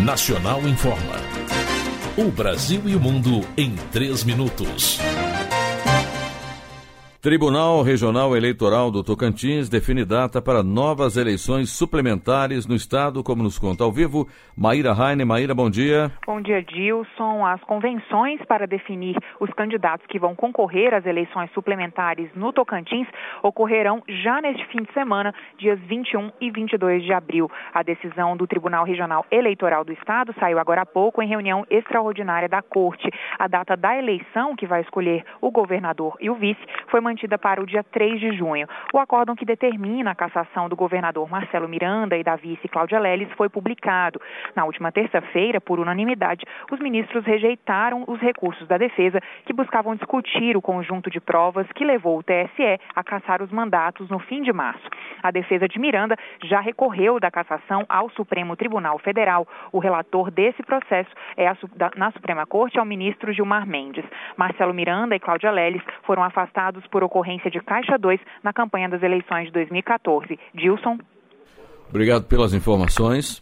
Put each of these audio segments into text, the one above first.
Nacional Informa. O Brasil e o mundo em 3 minutos. Tribunal Regional Eleitoral do Tocantins define data para novas eleições suplementares no estado, como nos conta ao vivo Maíra Heine. Maíra, bom dia. Bom dia, Dilson. As convenções para definir os candidatos que vão concorrer às eleições suplementares no Tocantins ocorrerão já neste fim de semana, dias 21 e 22 de abril. A decisão do Tribunal Regional Eleitoral do Estado saiu agora há pouco em reunião extraordinária da Corte. A data da eleição, que vai escolher o governador e o vice, foi mantida para o dia 3 de junho. O acórdão que determina a cassação do governador Marcelo Miranda e da vice Cláudia Leles foi publicado. Na última terça-feira, por unanimidade, os ministros rejeitaram os recursos da defesa que buscavam discutir o conjunto de provas que levou o TSE a cassar os mandatos no fim de março. A defesa de Miranda já recorreu da cassação ao Supremo Tribunal Federal. O relator desse processo na Suprema Corte é o ministro Gilmar Mendes. Marcelo Miranda e Cláudia Leles foram afastados por ocorrência de Caixa 2 na campanha das eleições de 2014. Dilson. Obrigado pelas informações.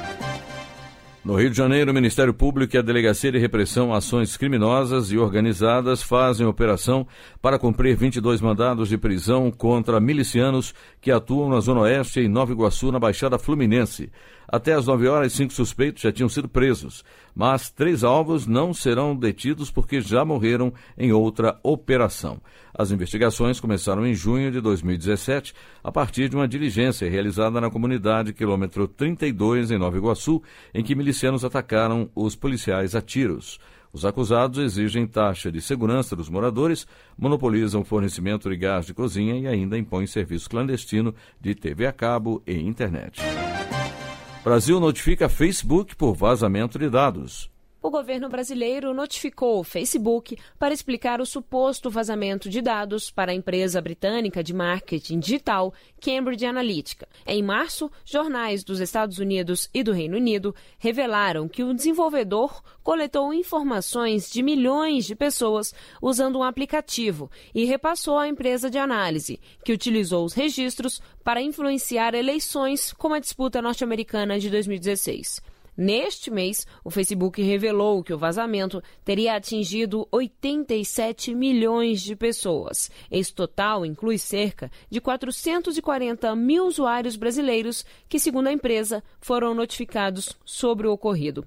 No Rio de Janeiro, o Ministério Público e a Delegacia de Repressão a Ações Criminosas e Organizadas fazem operação para cumprir 22 mandados de prisão contra milicianos que atuam na Zona Oeste e em Nova Iguaçu, na Baixada Fluminense. Até às 9 horas, 5 suspeitos já tinham sido presos, mas 3 alvos não serão detidos porque já morreram em outra operação. As investigações começaram em junho de 2017, a partir de uma diligência realizada na comunidade quilômetro 32, em Nova Iguaçu, em que milicianos atacaram os policiais a tiros. Os acusados exigem taxa de segurança dos moradores, monopolizam o fornecimento de gás de cozinha e ainda impõem serviço clandestino de TV a cabo e internet. Brasil notifica Facebook por vazamento de dados. O governo brasileiro notificou o Facebook para explicar o suposto vazamento de dados para a empresa britânica de marketing digital Cambridge Analytica. Em março, jornais dos Estados Unidos e do Reino Unido revelaram que o desenvolvedor coletou informações de milhões de pessoas usando um aplicativo e repassou à empresa de análise, que utilizou os registros para influenciar eleições como a disputa norte-americana de 2016. Neste mês, o Facebook revelou que o vazamento teria atingido 87 milhões de pessoas. Esse total inclui cerca de 440 mil usuários brasileiros que, segundo a empresa, foram notificados sobre o ocorrido.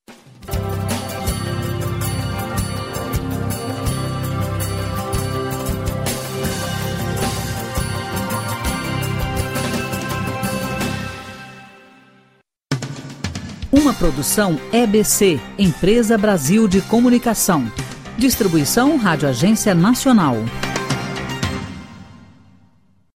Uma produção EBC, Empresa Brasil de Comunicação. Distribuição Rádio Agência Nacional.